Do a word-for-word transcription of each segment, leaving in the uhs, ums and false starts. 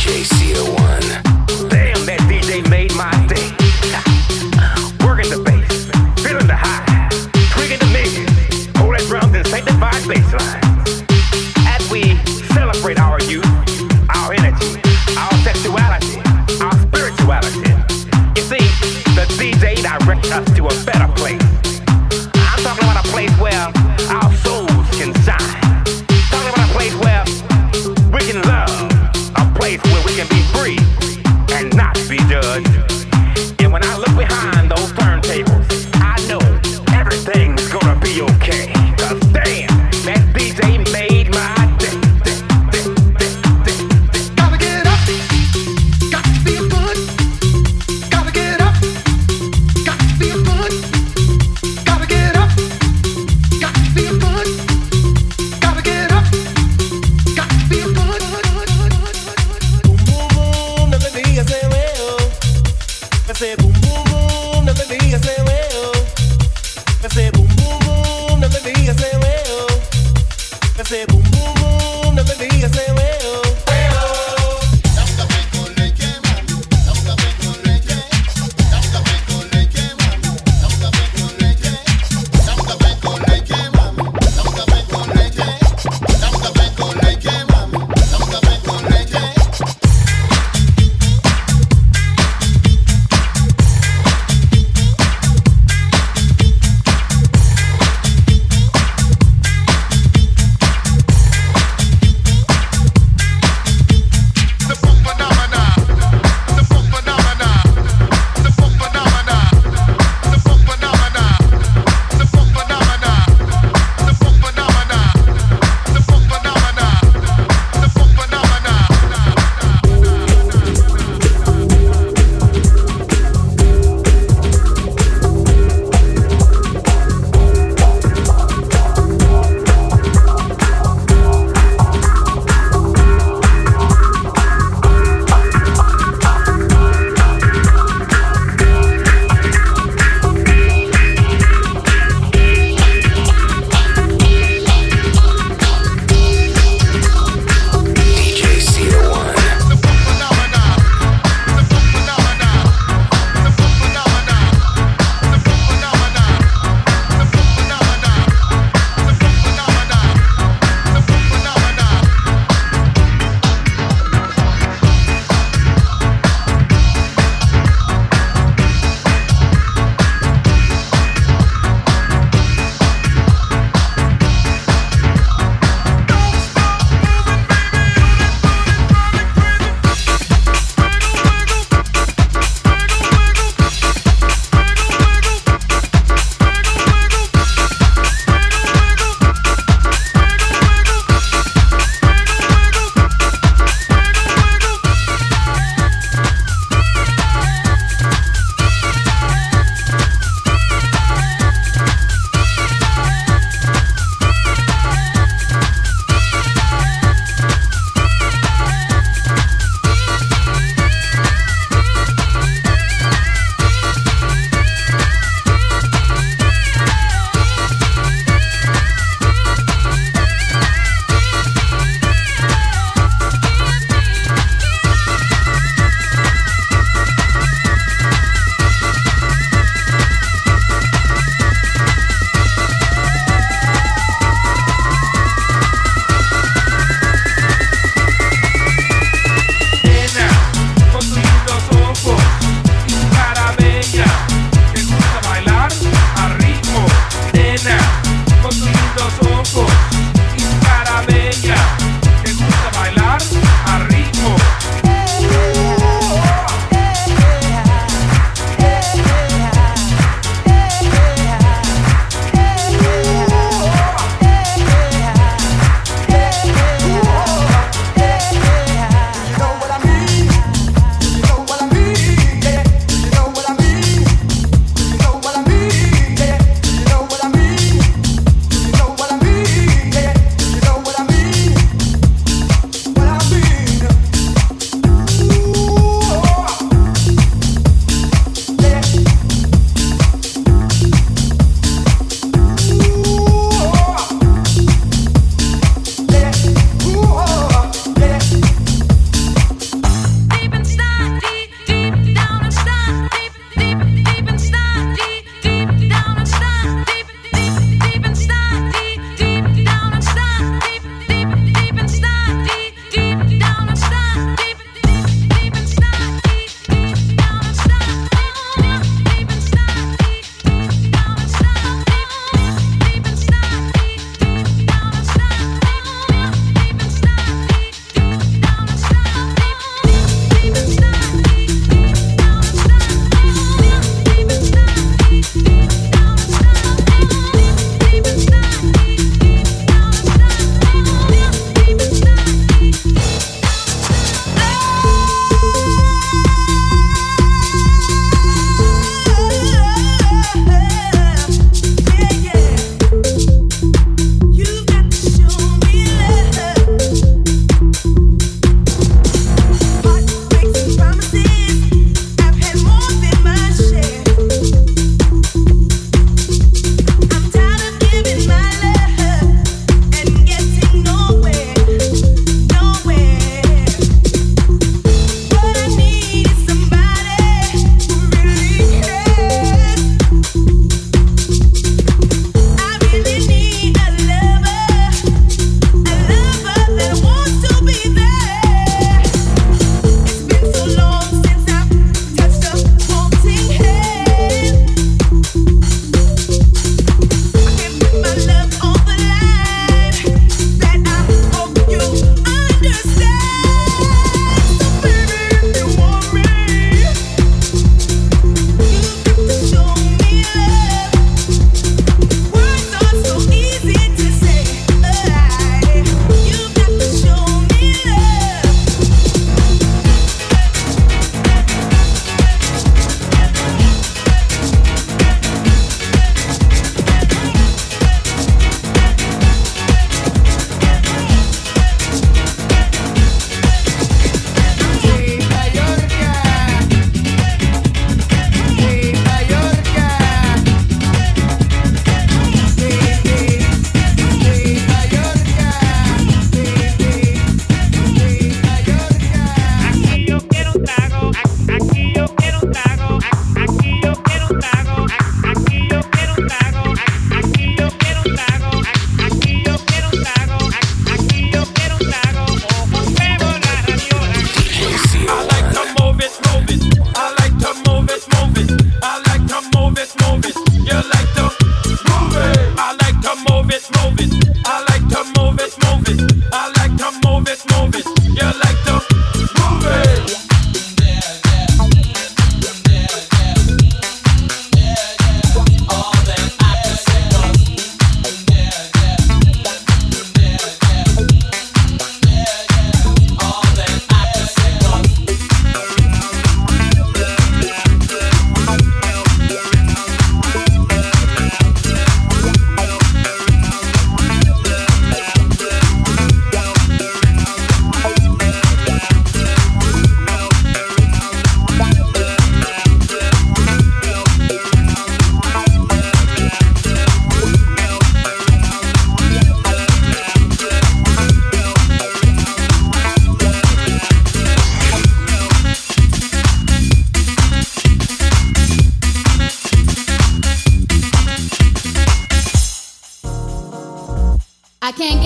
J C O one. Damn, that D J made my day. Working the bass, feeling the high, tweaking the mid, hold that drums and sanctified bass line. As we celebrate our youth, our energy, our sexuality, our spirituality. You see, the D J directs us to a better place. I'm talking about a place where our souls can shine. Talking about a place where we can love. A place where we can be free and not be judged. And when I look behind those turntables, I know everything's gonna be okay. Cause damn, that D J made my day. Gotta get up, got to feel good. Gotta get up, got to feel good.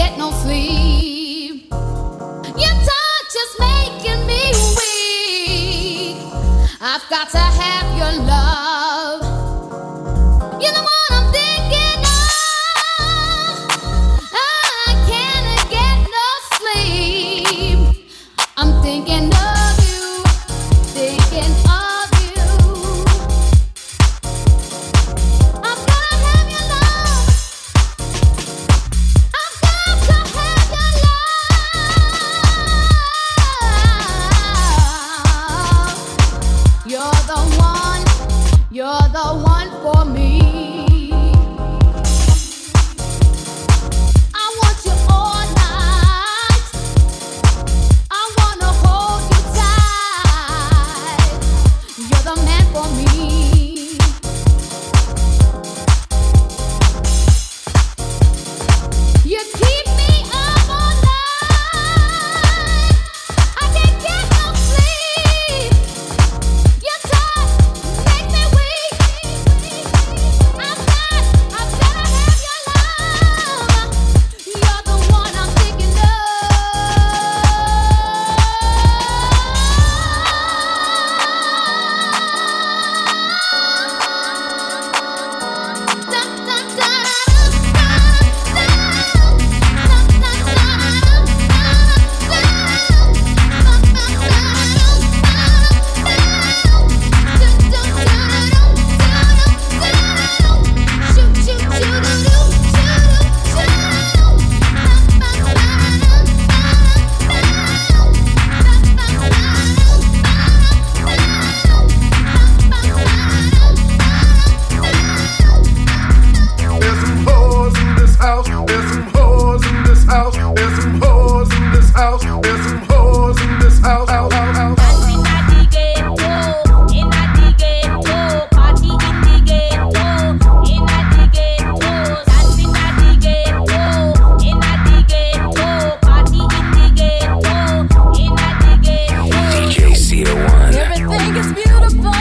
get no sleep. Your touch is making me weak. I've got to have your love. You're the one I'm thinking of. I can't get no sleep. I'm thinking of you, thinking of you. I've gotta have your love. I've got to have your love. You're the one, you're the one for me. I want you all night. I wanna hold you tight. You're the man for me. You keep me up all night. I can't get no sleep. Your touch makes me weak. I've got, I've gotta have your love. You're the one I'm thinking of. Dun, dun, dun, There's some hoes in this house. There's some hoes in this house. There's some hoes in this house. There's some hoes in this house. Out, out, out. D J C O one. Everything is beautiful.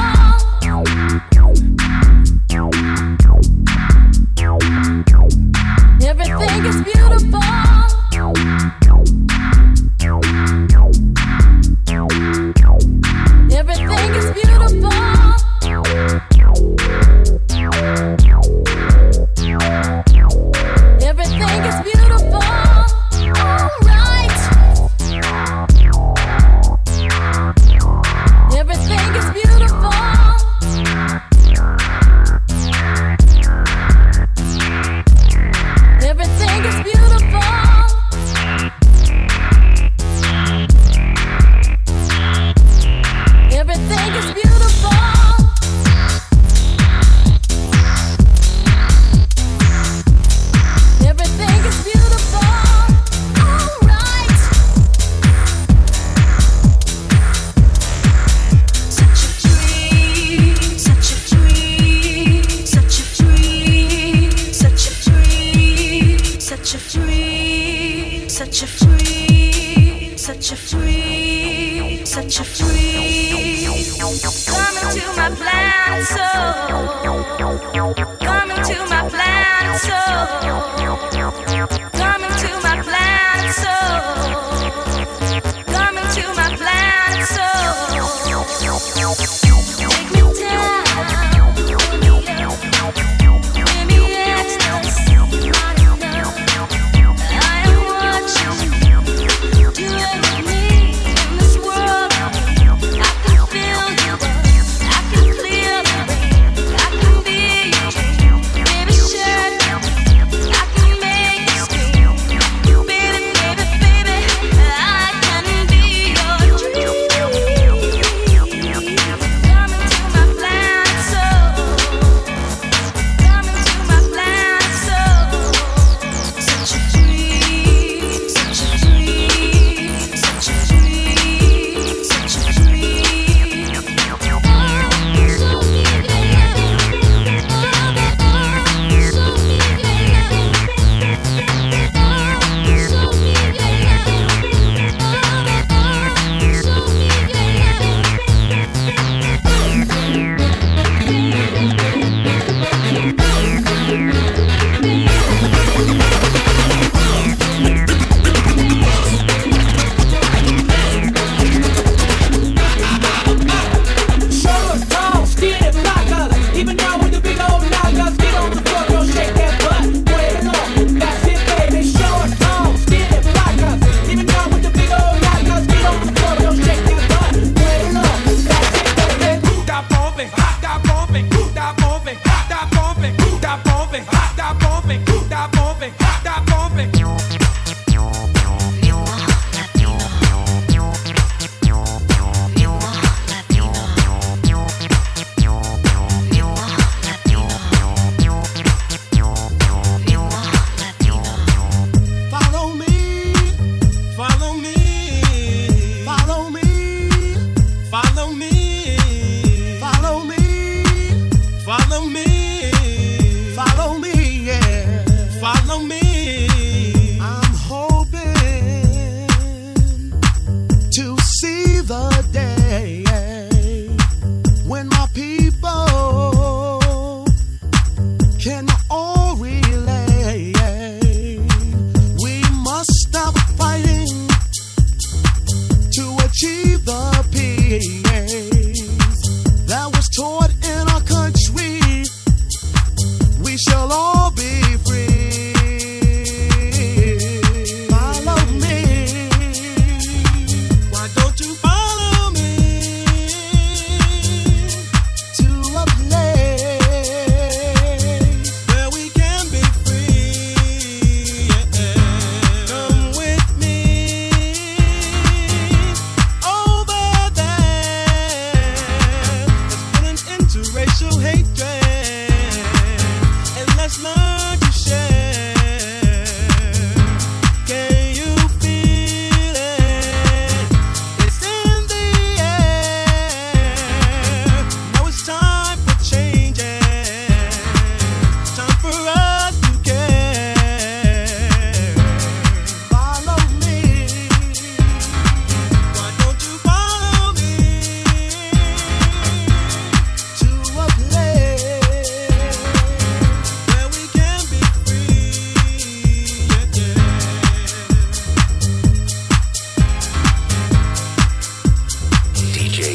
Everything is beautiful. Everything is beautiful. Everything is beautiful. All right. Everything is beautiful. Everything is beautiful. Everything is beautiful. Everything is beautiful. All right. Such a dream, such a dream, such a dream, such a dream, such a dream, such a dream, such a dream, such a dream. Come into my planet soul. Come into my planet soul. Come into my planet soul. Come into my planet soul. Take me down, give me ecstasy. I am what you do with me in this world. I can feel you, I can clear the rain, I can be your dream.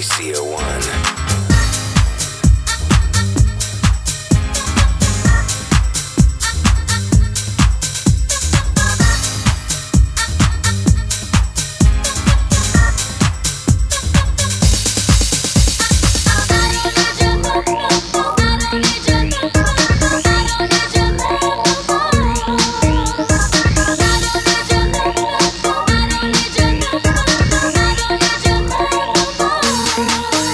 C O one. I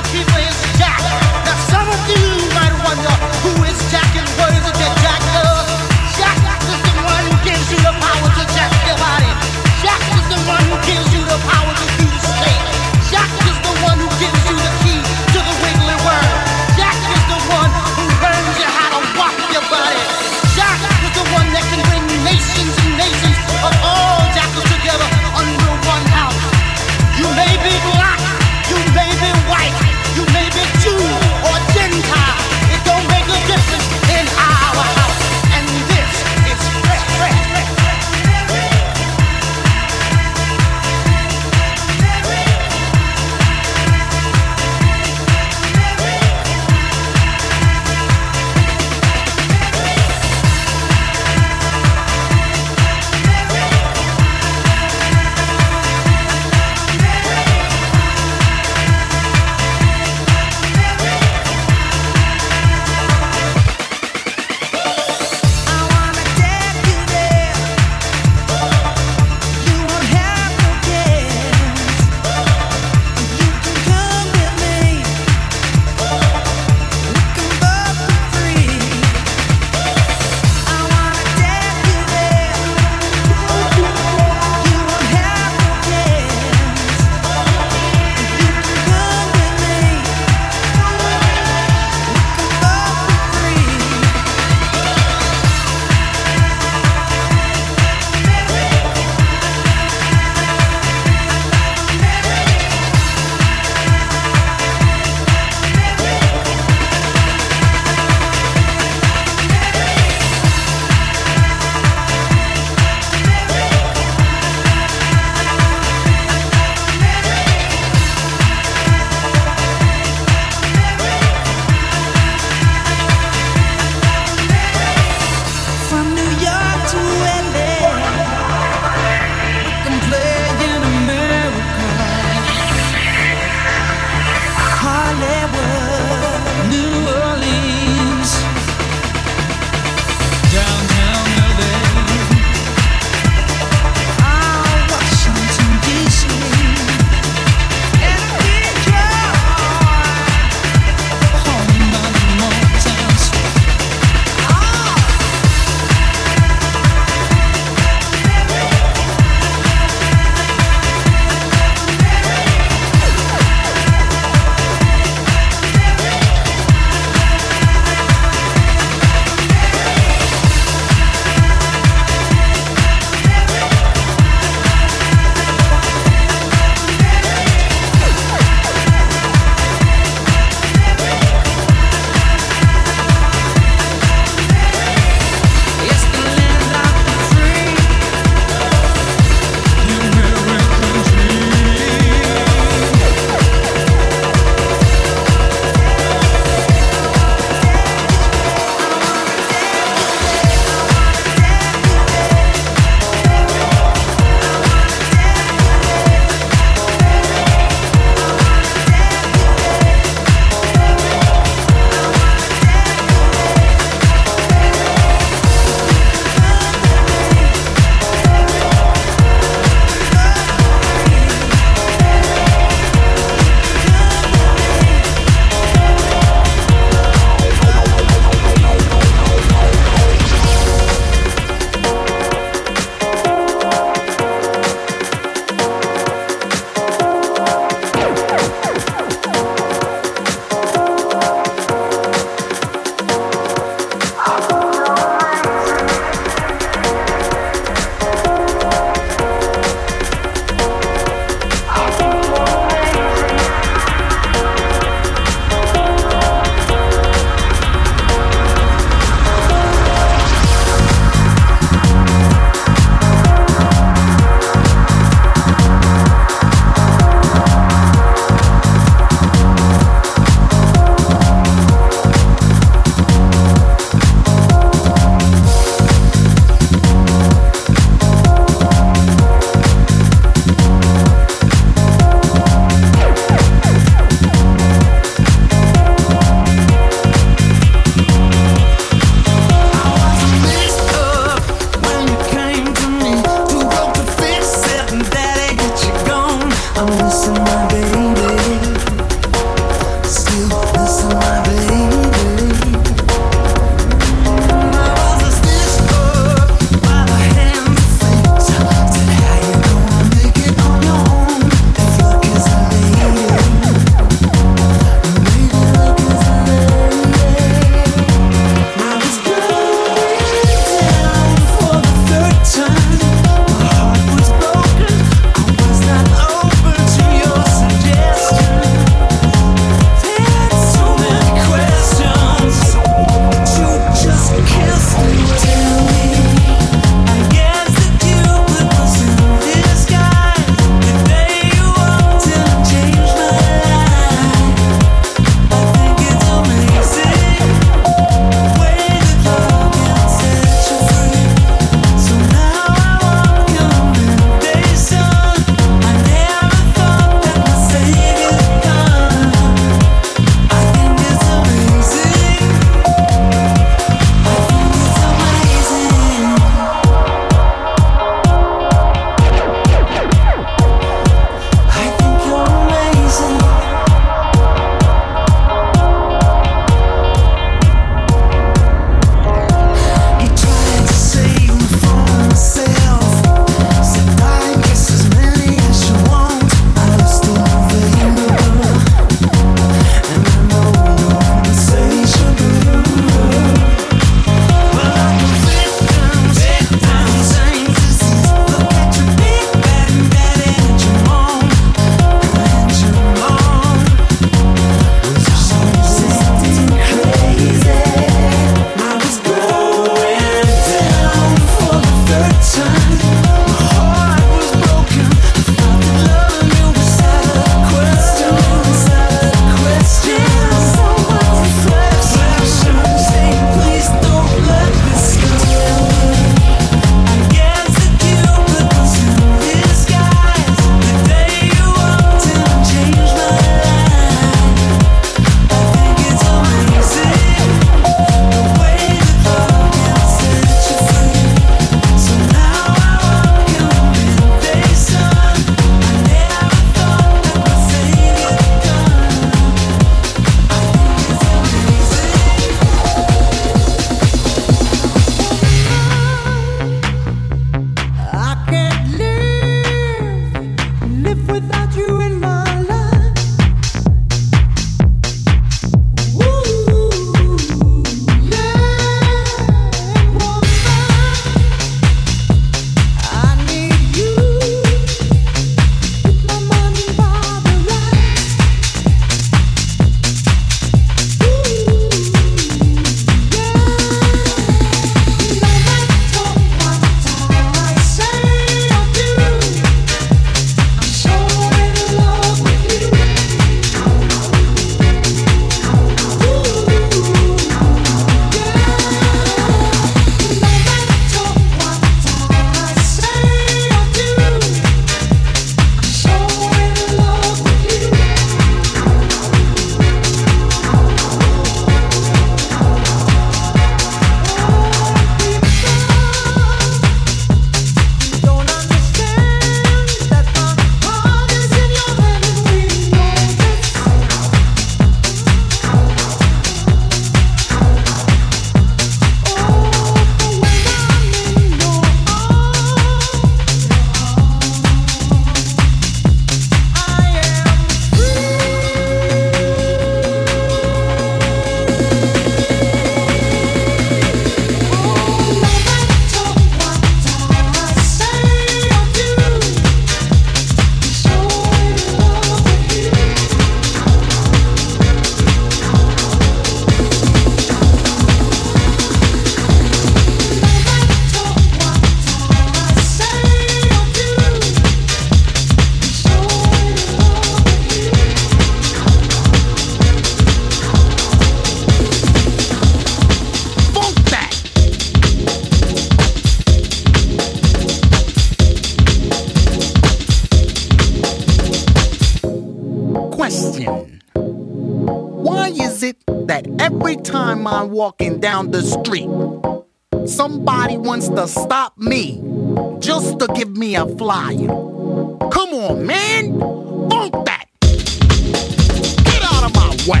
Question. Why is it that every time I'm walking down the street, somebody wants to stop me just to give me a flyer? Come on, man. Funk that. Get out of my way.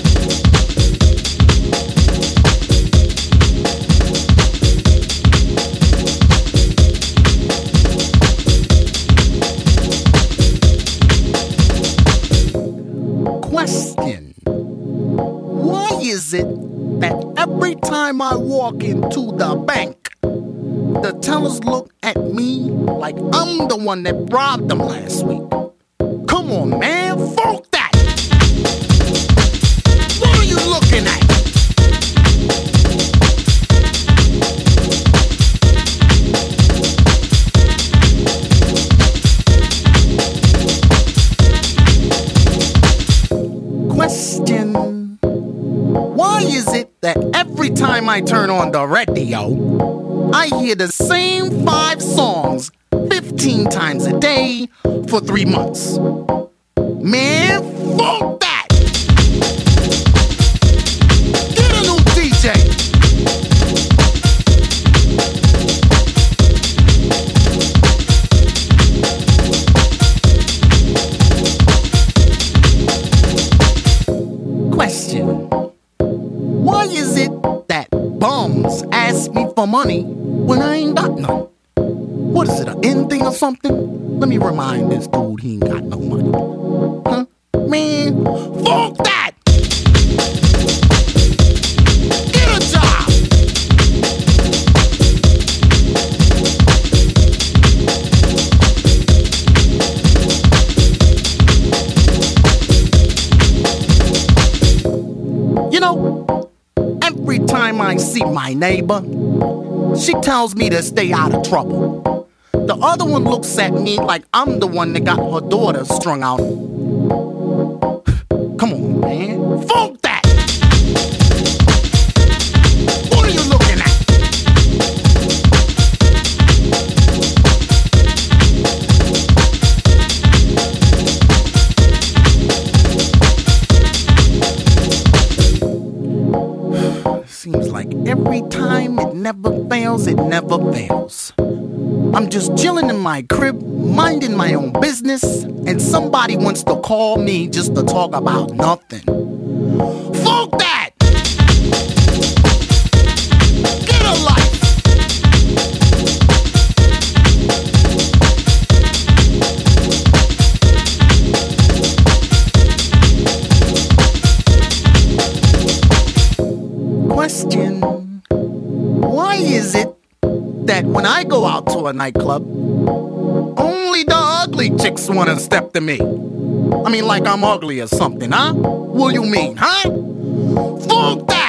Question. Why is it that every time I walk into the bank, the tellers look at me like I'm the one that robbed them last week? Come on, man, funk that! What are you looking at? Question. Why is it that every time I turn on the radio, I hear the same five songs fifteen times a day for three months? Man, fuck that! Get a new D J! Question. Why is it that bums ask me for money when I ain't got none? What is it, an end thing or something? Let me remind this dude he ain't got no money. Huh? Man, fuck that! Get a job! You know, every time I see my neighbor, she tells me to stay out of trouble. The other one looks at me like I'm the one that got her daughter strung out. Come on, man. Funk that! What are you looking at? Seems like every time it never fails, it never fails. I'm just chilling in my crib, minding my own business, and somebody wants to call me just to talk about nothing. Fuck that! Get a life! Question. Why is it that when I go out to a nightclub, only the ugly chicks want to step to me? I mean, like I'm ugly or something, huh? What do you mean, huh? Fuck that!